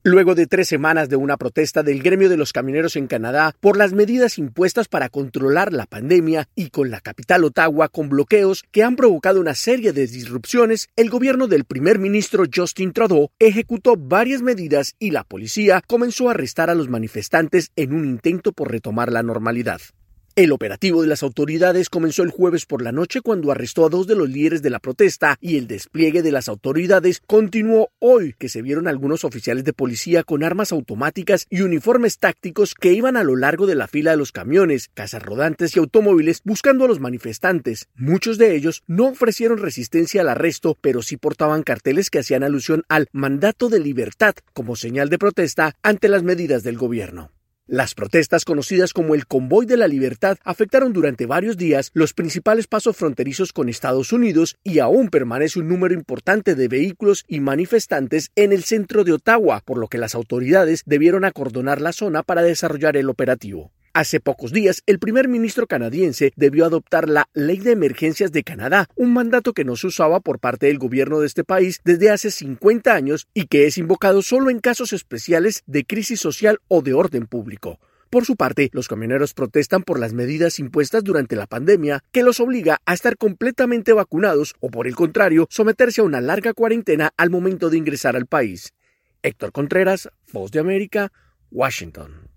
Luego de 3 semanas de una protesta del gremio de los camioneros en Canadá por las medidas impuestas para controlar la pandemia y con la capital Ottawa con bloqueos que han provocado una serie de disrupciones, el gobierno del primer ministro Justin Trudeau ejecutó varias medidas y la policía comenzó a arrestar a los manifestantes en un intento por retomar la normalidad. El operativo de las autoridades comenzó el jueves por la noche cuando arrestó a 2 de los líderes de la protesta y el despliegue de las autoridades continuó hoy, que se vieron algunos oficiales de policía con armas automáticas y uniformes tácticos que iban a lo largo de la fila de los camiones, casas rodantes y automóviles buscando a los manifestantes. Muchos de ellos no ofrecieron resistencia al arresto, pero sí portaban carteles que hacían alusión al mandato de libertad como señal de protesta ante las medidas del gobierno. Las protestas, conocidas como el Convoy de la Libertad, afectaron durante varios días los principales pasos fronterizos con Estados Unidos y aún permanece un número importante de vehículos y manifestantes en el centro de Ottawa, por lo que las autoridades debieron acordonar la zona para desarrollar el operativo. Hace pocos días, el primer ministro canadiense debió adoptar la Ley de Emergencias de Canadá, un mandato que no se usaba por parte del gobierno de este país desde hace 50 años y que es invocado solo en casos especiales de crisis social o de orden público. Por su parte, los camioneros protestan por las medidas impuestas durante la pandemia que los obliga a estar completamente vacunados o, por el contrario, someterse a una larga cuarentena al momento de ingresar al país. Héctor Contreras, Voz de América, Washington.